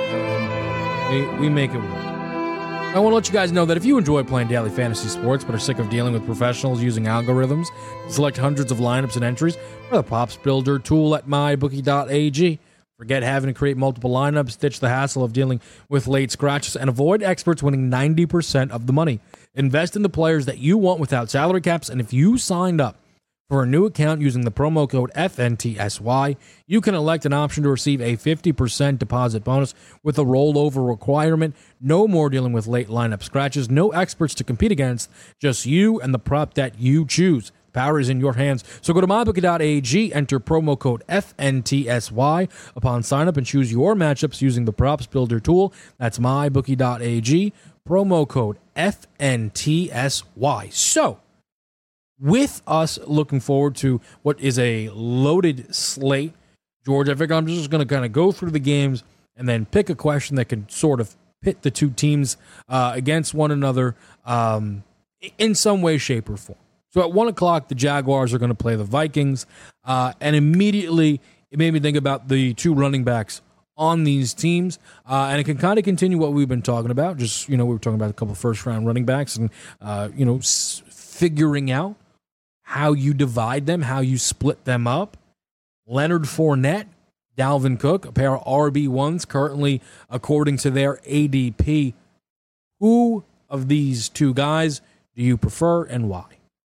[SPEAKER 5] And we, we make it work. I want to let you guys know that if you enjoy playing daily fantasy sports but are sick of dealing with professionals using algorithms to select hundreds of lineups and entries, or the props builder tool at my bookie dot a g. Forget having to create multiple lineups, ditch the hassle of dealing with late scratches, and avoid experts winning ninety percent of the money. Invest in the players that you want without salary caps, and if you signed up for a new account using the promo code F N T S Y, you can elect an option to receive a fifty percent deposit bonus with a rollover requirement. No more dealing with late lineup scratches, no experts to compete against, just you and the prop that you choose. Power is in your hands. So go to my bookie dot a g, enter promo code F N T S Y upon sign up, and choose your matchups using the props builder tool. That's my bookie dot a g, promo code F N T S Y. So, with us looking forward to what is a loaded slate, George, I figure I'm just going to kind of go through the games and then pick a question that can sort of pit the two teams uh, against one another um, in some way, shape, or form. So at one o'clock, the Jaguars are going to play the Vikings, uh, and immediately it made me think about the two running backs on these teams, uh, and it can kind of continue what we've been talking about. Just, you know, we were talking about a couple of first-round running backs and, uh, you know, s- figuring out how you divide them, how you split them up. Leonard Fournette, Dalvin Cook, a pair of R B ones currently according to their A D P. Who of these two guys do you prefer and why?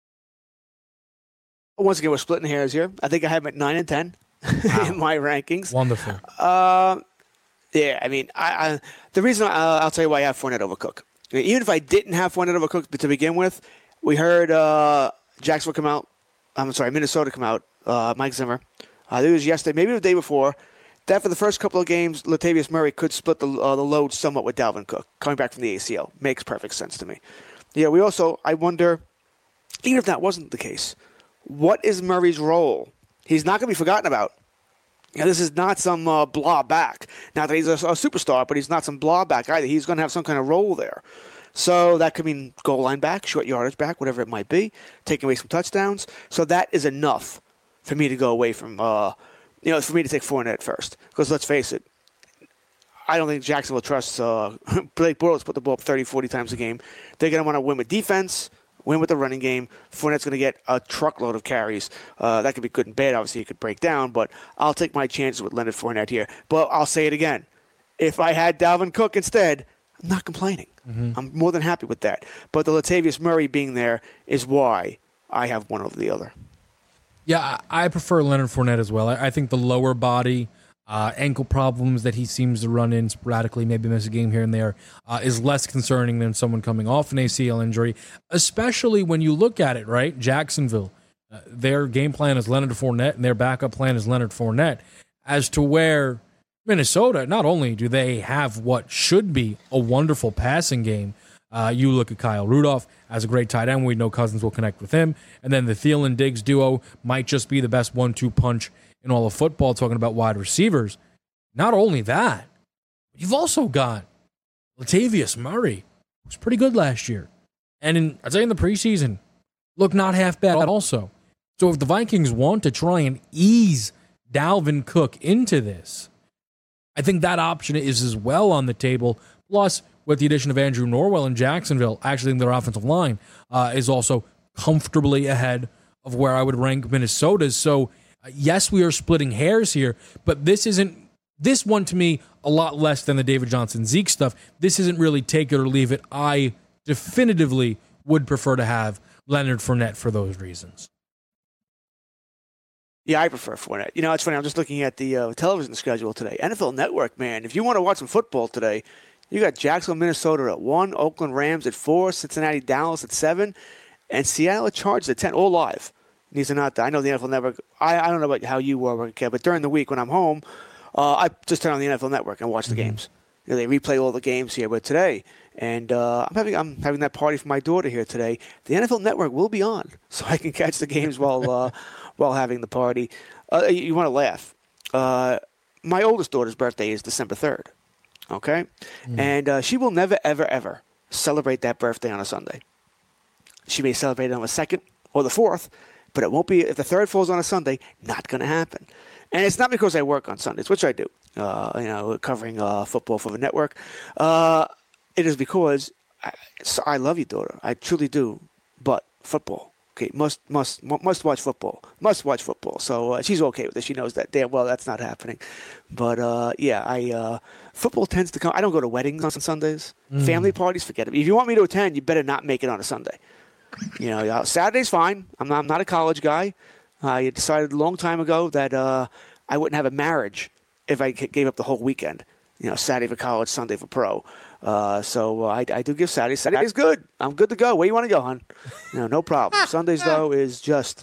[SPEAKER 6] Once again, we're splitting hairs here. I think I have him at nine and ten wow. in my rankings.
[SPEAKER 5] Wonderful.
[SPEAKER 6] Uh, yeah, I mean, I, I the reason I, I'll tell you why I have Fournette over Cook. I mean, even if I didn't have Fournette over Cook to begin with, we heard uh, Jacksonville come out. I'm sorry, Minnesota come out. Uh, Mike Zimmer. Uh, it was yesterday, maybe the day before. That for the first couple of games, Latavius Murray could split the uh, the load somewhat with Dalvin Cook coming back from the A C L. Makes perfect sense to me. Yeah, we also I wonder, even if that wasn't the case, what is Murray's role? He's not going to be forgotten about. You know, this is not some uh, blah back. Not that he's a, a superstar, but he's not some blah back either. He's going to have some kind of role there. So that could mean goal line back, short yardage back, whatever it might be, taking away some touchdowns. So that is enough for me to go away from, uh, you know, for me to take Fournette first. Because let's face it, I don't think Jacksonville trusts uh, Blake Bortles to put the ball up thirty, forty times a game. They're going to want to win with defense, win with the running game. Fournette's going to get a truckload of carries. Uh, that could be good and bad. Obviously, it could break down, but I'll take my chances with Leonard Fournette here. But I'll say it again. If I had Dalvin Cook instead, I'm not complaining. Mm-hmm. I'm more than happy with that. But the Latavius Murray being there is why I have one over the other.
[SPEAKER 5] Yeah, I prefer Leonard Fournette as well. I think the lower body, uh, ankle problems that he seems to run in sporadically, maybe miss a game here and there, uh, is less concerning than someone coming off an A C L injury, especially when you look at it, right? Jacksonville, uh, their game plan is Leonard Fournette, and their backup plan is Leonard Fournette, as to where Minnesota, not only do they have what should be a wonderful passing game, Uh, you look at Kyle Rudolph as a great tight end. We know Cousins will connect with him. And then the Thielen-Diggs duo might just be the best one two punch in all of football, talking about wide receivers. Not only that, You've also got Latavius Murray, who was pretty good last year. And in, I'd say in the preseason, looked not half bad also. So if the Vikings want to try and ease Dalvin Cook into this, I think that option is as well on the table. Plus, with the addition of Andrew Norwell in Jacksonville, actually their offensive line uh, is also comfortably ahead of where I would rank Minnesota's. So, uh, yes, we are splitting hairs here, but this isn't, this one to me, a lot less than the David Johnson Zeke stuff. This isn't really take it or leave it. I definitively would prefer to have Leonard Fournette for those reasons.
[SPEAKER 6] Yeah, I prefer Fournette. You know, it's funny. I'm just looking at the uh, television schedule today. N F L Network, man. If you want to watch some football today, you got Jacksonville, Minnesota at one, Oakland Rams at four, Cincinnati, Dallas at seven, and Seattle Chargers at ten, all live. These are not. I know the N F L Network. I, I don't know about how you were, Kev, but during the week when I'm home, uh, I just turn on the N F L Network and watch the mm-hmm. games. You know, they replay all the games here, but today, and uh, I'm having I'm having that party for my daughter here today. The N F L Network will be on, so I can catch the games while uh, while having the party. Uh, you, you want to laugh? Uh, my oldest daughter's birthday is December third. Okay, mm. and uh, she will never, ever, ever celebrate that birthday on a Sunday. She may celebrate it on the second or the fourth, but it won't be if the third falls on a Sunday. Not going to happen. And it's not because I work on Sundays, which I do. Uh, you know, covering uh, football for the network. Uh, it is because I, so I love you, daughter. I truly do. But football, okay, must must must watch football. Must watch football. So uh, she's okay with it. She knows that damn well that's not happening. But uh, yeah, I uh, football tends to come. I don't go to weddings on Sundays. Mm. Family parties, forget it. If you want me to attend, you better not make it on a Sunday. You know, Saturday's fine. I'm not, I'm not a college guy. I decided a long time ago that uh, I wouldn't have a marriage if I gave up the whole weekend. You know, Saturday for college, Sunday for pro. Uh, so uh, I, I do give Saturday. Saturday's good. I'm good to go. Where you want to go, hon? You know, no problem. Sundays, though, is just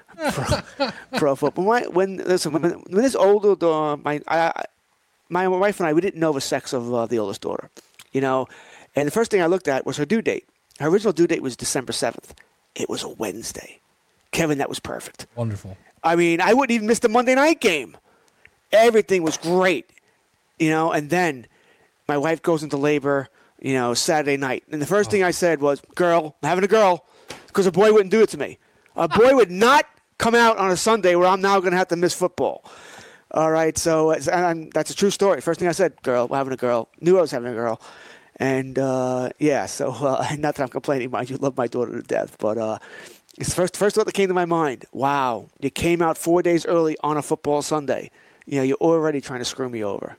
[SPEAKER 6] pro, pro football. When, when, listen, when, when this older daughter, my, I, my wife and I, we didn't know the sex of uh, the oldest daughter. You know, and the first thing I looked at was her due date. Her original due date was December seventh. It was a Wednesday. Kevin, that was perfect.
[SPEAKER 5] Wonderful.
[SPEAKER 6] I mean, I wouldn't even miss the Monday night game. Everything was great, you know, and then my wife goes into labor, you know, Saturday night. And the first oh. thing I said was, girl, I'm having a girl, because a boy wouldn't do it to me. A boy would not come out on a Sunday where I'm now going to have to miss football. All right, so and that's a true story. First thing I said, girl, we're having a girl. Knew I was having a girl. And, uh, yeah, so uh, not that I'm complaining, mind you, love my daughter to death, but uh, it's the first, first thought that came to my mind. Wow, you came out four days early on a football Sunday. You know, you're already trying to screw me over.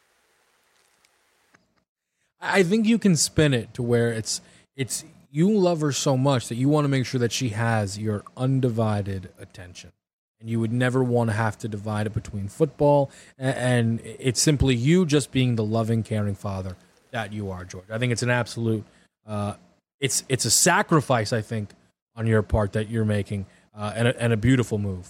[SPEAKER 5] I think you can spin it to where it's it's you love her so much that you want to make sure that she has your undivided attention. And you would never want to have to divide it between football and, and it's simply you just being the loving, caring father that you are, George. I think it's an absolute, uh, it's it's a sacrifice, I think, on your part that you're making, uh, and, a, and a beautiful move.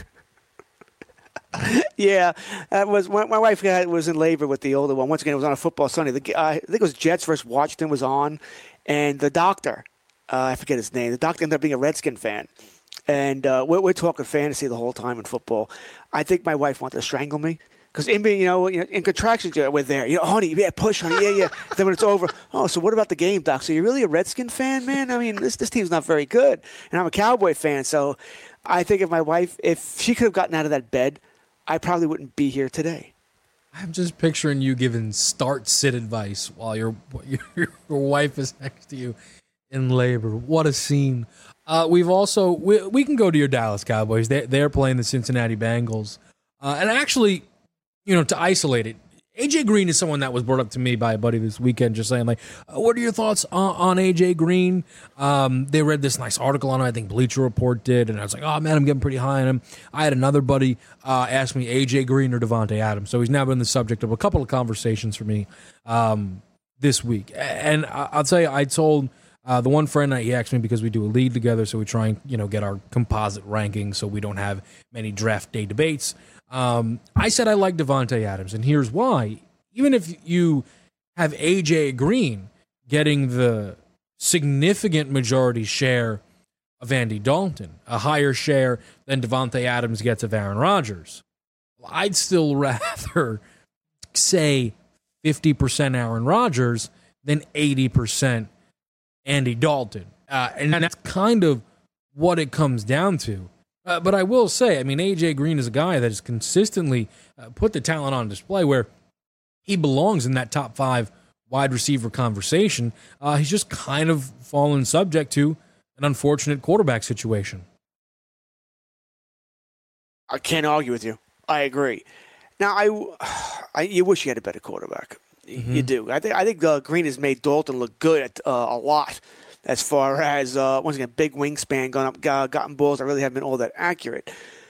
[SPEAKER 6] Yeah, that was my, my wife was in labor with the older one. Once again, it was on a football Sunday. The, uh, I think it was Jets versus Washington was on, and the doctor, uh, I forget his name, the doctor ended up being a Redskin fan. And uh, we're, we're talking fantasy the whole time in football. I think my wife wanted to strangle me. Because in, you know, in contractions, we're there. You know, honey, yeah, push, honey, yeah, yeah. Then when it's over, oh, so what about the game, Doc? So you're really a Redskin fan, man? I mean, this this team's not very good. And I'm a Cowboy fan. So I think if my wife, if she could have gotten out of that bed, I probably wouldn't be here today.
[SPEAKER 5] I'm just picturing you giving start-sit advice while your, your, your wife is next to you in labor. What a scene. Uh, we've also, we, we can go to your Dallas Cowboys. They're, they're playing the Cincinnati Bengals. Uh, and actually, you know, to isolate it, A J Green is someone that was brought up to me by a buddy this weekend, just saying, like, uh, what are your thoughts on, on A J Green? Um, they read this nice article on him, I think Bleacher Report did, and I was like, oh, man, I'm getting pretty high on him. I had another buddy uh, ask me A J Green or Devontae Adams, so he's now been the subject of a couple of conversations for me um, this week. And I'll tell you, I told uh, the one friend, he asked me because we do a league together, so we try and, you know, get our composite rankings so we don't have many draft day debates. Um, I said I like Devontae Adams, and here's why. Even if you have A J Green getting the significant majority share of Andy Dalton, a higher share than Devontae Adams gets of Aaron Rodgers, I'd still rather say fifty percent Aaron Rodgers than eighty percent Andy Dalton. Uh, and that's kind of what it comes down to. Uh, but I will say, I mean, A J Green is a guy that has consistently uh, put the talent on display where he belongs in that top five wide receiver conversation. Uh, he's just kind of fallen subject to an unfortunate quarterback situation.
[SPEAKER 6] I can't argue with you. I agree. Now, I, I you wish you had a better quarterback. Mm-hmm. You do. I think I think uh, Green has made Dalton look good at, uh, a lot as far as, uh, once again, big wingspan, gone up, got, gotten balls that really haven't been all that accurate.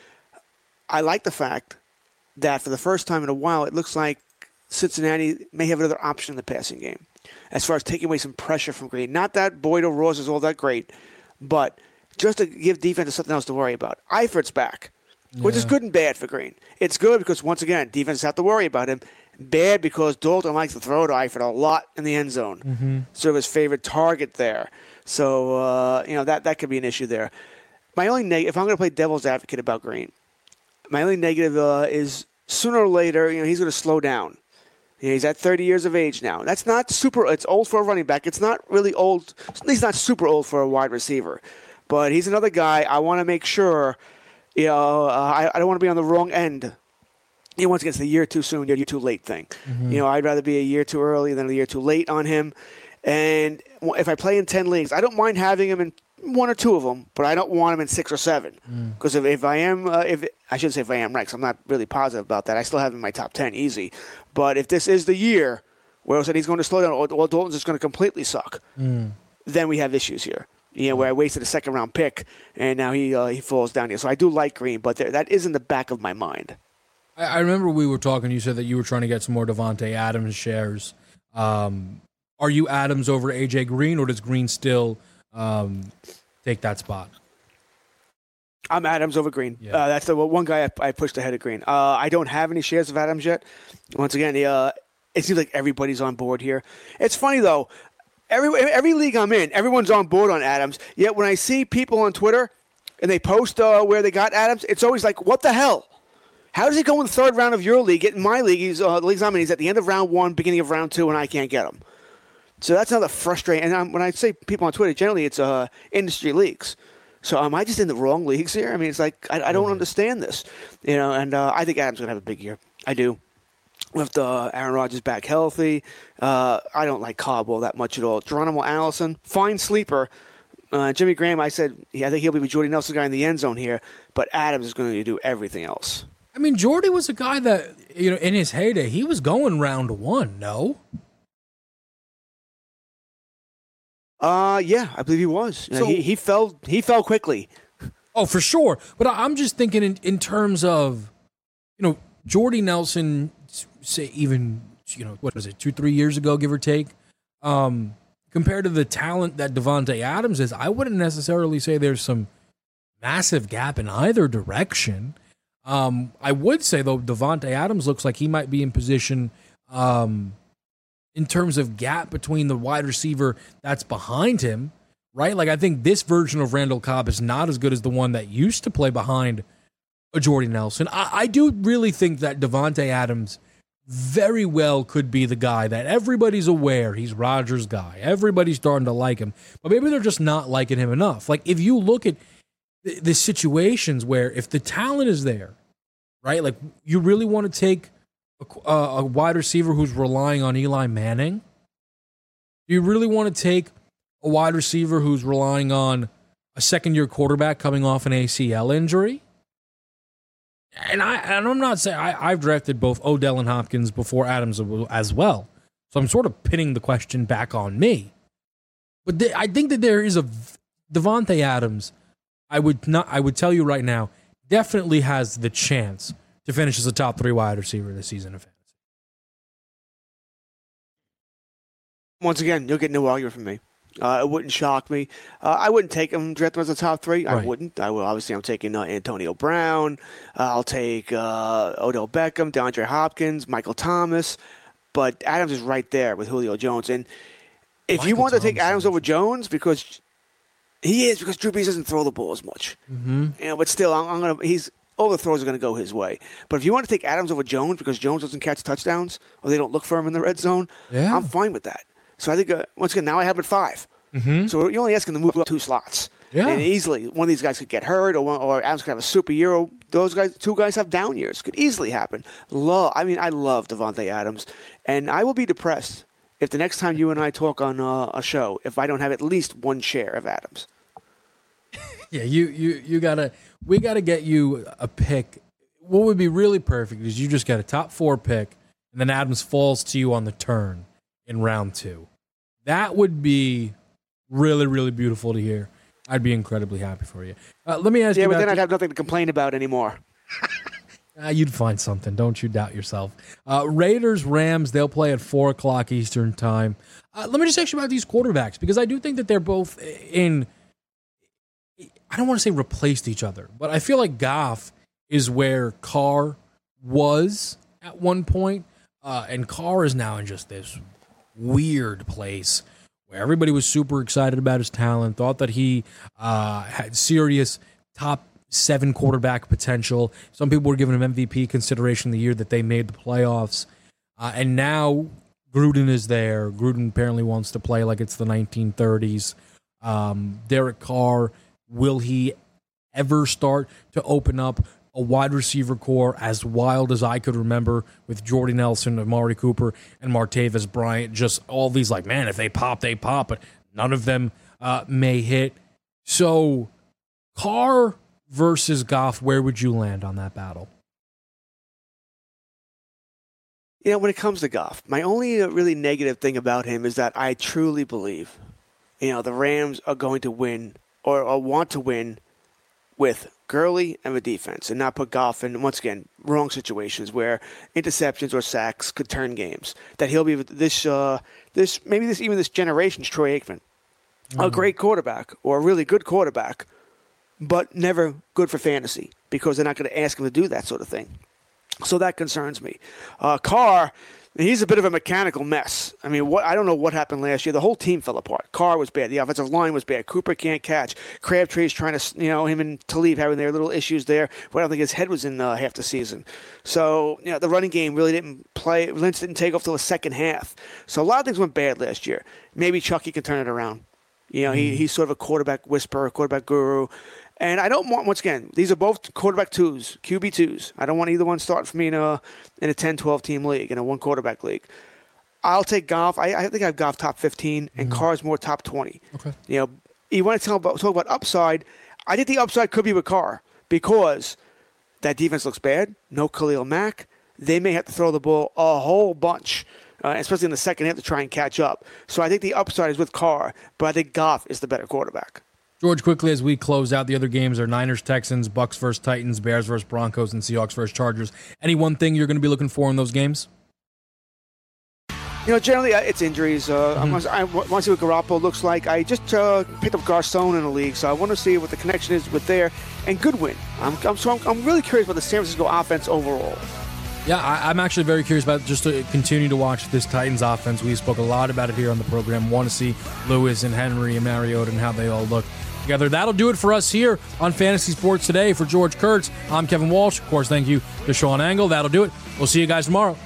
[SPEAKER 6] I like the fact that for the first time in a while, it looks like Cincinnati may have another option in the passing game as far as taking away some pressure from Green. Not that Boyd or Ross is all that great, but just to give defense something else to worry about. Eifert's back, yeah. which is good and bad for Green. It's good because, once again, defenses have to worry about him. Bad because Dalton likes to throw to Eifert a lot in the end zone. Mm-hmm. Sort of his favorite target there. So, uh, you know, that, that could be an issue there. My only negative, if I'm going to play devil's advocate about Green, my only negative uh, is sooner or later, you know, he's going to slow down. You know, he's at thirty years of age now. That's not super, it's old for a running back. It's not really old, he's not super old for a wide receiver. But he's another guy I want to make sure, you know, uh, I, I don't want to be on the wrong end. You know, once again, it's the year too soon, year too late thing. Mm-hmm. You know, I'd rather be a year too early than a year too late on him. And if I play in ten leagues, I don't mind having him in one or two of them, but I don't want him in six or seven. Because mm. if, if I am, uh, if I shouldn't say if I am right, because I'm not really positive about that. I still have him in my top ten easy. But if this is the year where I said he's going to slow down, or, or Dalton's just going to completely suck, mm. then we have issues here. You know, where I wasted a second round pick, and now he uh, he falls down here. So I do like Green, but there, that is in the back of my mind.
[SPEAKER 5] I, I remember we were talking. You said that you were trying to get some more Davante Adams shares. Um, Are you Adams over A J Green, or does Green still um, take that spot?
[SPEAKER 6] I'm Adams over Green.
[SPEAKER 5] Yeah.
[SPEAKER 6] Uh, that's the one guy I, I pushed ahead of Green. Uh, I don't have any shares of Adams yet. Once again, the, uh, it seems like everybody's on board here. It's funny, though. Every every league I'm in, everyone's on board on Adams. Yet when I see people on Twitter and they post uh, where they got Adams, it's always like, what the hell? How does he go in the third round of your league? In my league, he's, uh, the leagues I'm in, he's at the end of round one, beginning of round two, and I can't get him. So that's another frustrating. And I'm, when I say people on Twitter, generally it's uh, industry leagues. So am I just in the wrong leagues here? I mean, it's like I, I don't understand this, you know. And uh, I think Adams gonna have a big year. I do. With uh, Aaron Rodgers back healthy, uh, I don't like Caldwell that much at all. Geronimo Allison, fine sleeper. Uh, Jimmy Graham, I said, yeah, I think he'll be the Jordy Nelson guy in the end zone here. But Adams is going to do everything else.
[SPEAKER 5] I mean, Jordy was a guy that, you know, in his heyday, he was going round one. No.
[SPEAKER 6] Uh, yeah, I believe he was. So, he, he fell he fell quickly.
[SPEAKER 5] Oh, for sure. But I'm just thinking in, in terms of, you know, Jordy Nelson, say even, you know, what was it, two, three years ago, give or take, um, compared to the talent that Davante Adams is, I wouldn't necessarily say there's some massive gap in either direction. Um, I would say, though, Davante Adams looks like he might be in position um, in terms of gap between the wide receiver that's behind him, right? Like, I think this version of Randall Cobb is not as good as the one that used to play behind a Jordy Nelson. I, I do really think that Davante Adams very well could be the guy that everybody's aware he's Rodgers' guy. Everybody's starting to like him, but maybe they're just not liking him enough. Like, if you look at the, the situations where if the talent is there, right? Like, you really want to take a, a wide receiver who's relying on Eli Manning? Do you really want to take a wide receiver who's relying on a second-year quarterback coming off an A C L injury? And, I, and I'm not saying I, I've drafted both Odell and Hopkins before Adams as well. So I'm sort of pinning the question back on me. But the, I think that there is a Davante Adams, I would not I would tell you right now, definitely has the chance to finish as a top three wide receiver this season of fantasy.
[SPEAKER 6] Once again, you'll get no argument from me. Uh, it wouldn't shock me. Uh, I wouldn't take him, draft him as a top three. Right. I wouldn't. I will. Obviously, I'm taking uh, Antonio Brown. Uh, I'll take uh, Odell Beckham, DeAndre Hopkins, Michael Thomas. But Adams is right there with Julio Jones. And if Michael you want Thomas to take Adams over Jones, because he is, because Drew Brees doesn't throw the ball as much. Mm-hmm. You know, but still, I'm, I'm gonna. He's all the throws are going to go his way. But if you want to take Adams over Jones because Jones doesn't catch touchdowns or they don't look for him in the red zone,
[SPEAKER 5] yeah.
[SPEAKER 6] I'm fine with that. So I think, uh, once again, now I have it five.
[SPEAKER 5] Mm-hmm.
[SPEAKER 6] So you're only asking to move up two slots.
[SPEAKER 5] Yeah.
[SPEAKER 6] And easily, one of these guys could get hurt or, one, or Adams could have a super year. Or those guys, two guys have down years. Could easily happen. Love, I mean, I love Davante Adams. And I will be depressed if the next time you and I talk on uh, a show, if I don't have at least one share of Adams.
[SPEAKER 5] Yeah, you you you gotta we gotta get you a pick. What would be really perfect is you just get a top four pick, and then Adams falls to you on the turn in round two. That would be really, really beautiful to hear. I'd be incredibly happy for you. Uh, let me ask
[SPEAKER 6] yeah,
[SPEAKER 5] you.
[SPEAKER 6] Yeah, but then
[SPEAKER 5] the,
[SPEAKER 6] I'd have nothing to complain about anymore.
[SPEAKER 5] uh, you'd find something. Don't you doubt yourself. Uh, Raiders, Rams, they'll play at four o'clock Eastern time. Uh, let me just ask you about these quarterbacks, because I do think that they're both in, I don't want to say replaced each other, but I feel like Goff is where Carr was at one point, uh, and Carr is now in just this weird place where everybody was super excited about his talent, thought that he uh, had serious top seven quarterback potential. Some people were giving him M V P consideration the year that they made the playoffs. Uh, and now Gruden is there. Gruden apparently wants to play like it's the nineteen thirties. Um, Derek Carr, will he ever start to open up a wide receiver core as wild as I could remember with Jordy Nelson, Amari Cooper, and Martavis Bryant? Just all these, like, man, if they pop, they pop, but none of them uh, may hit. So, Carr versus Goff, where would you land on that battle?
[SPEAKER 6] You know, when it comes to Goff, my only really negative thing about him is that I truly believe, you know, the Rams are going to win or, or want to win with Gurley and the defense, and not put Goff in, once again, wrong situations where interceptions or sacks could turn games. That he'll be this, uh, this maybe this even this generation's Troy Aikman, mm-hmm. a great quarterback or a really good quarterback, but never good for fantasy because they're not going to ask him to do that sort of thing. So that concerns me. Uh, Carr, he's a bit of a mechanical mess. I mean, what I don't know what happened last year. The whole team fell apart. Carr was bad. The offensive line was bad. Cooper can't catch. Crabtree's trying to, you know, him and Talib having their little issues there. But I don't think his head was in uh, half the season. So, you know, the running game really didn't play. Lynch didn't take off till the second half. So a lot of things went bad last year. Maybe Chucky can turn it around. You know, mm-hmm. he he's sort of a quarterback whisperer, quarterback guru. And I don't want, once again, these are both quarterback twos, Q B twos. I don't want either one starting for me in a in a ten, twelve team league, in a one quarterback league. I'll take Goff. I, I think I have Goff top fifteen, and mm-hmm. Carr's more top twenty. Okay. You know, you want to talk about, talk about upside. I think the upside could be with Carr because that defense looks bad. No Khalil Mack. They may have to throw the ball a whole bunch, uh, especially in the second half to try and catch up. So I think the upside is with Carr, but I think Goff is the better quarterback.
[SPEAKER 5] George, quickly as we close out, the other games are Niners, Texans, Bucks versus Titans, Bears versus Broncos, and Seahawks versus Chargers. Any one thing you're going to be looking for in those games?
[SPEAKER 6] You know, generally uh, it's injuries. Uh, mm-hmm. I want to see what Garoppolo looks like. I just uh, picked up Garcon in the league, so I want to see what the connection is with there. And Goodwin. I'm, I'm, so I'm, I'm really curious about the San Francisco offense overall.
[SPEAKER 5] Yeah, I, I'm actually very curious about just to continue to watch this Titans offense. We spoke a lot about it here on the program. Want to see Lewis and Henry and Mariota and how they all look together. That'll do it for us here on Fantasy Sports Today. For George Kurtz, I'm Kevin Walsh. Of course, thank you to Sean Angle. That'll do it. We'll see you guys tomorrow.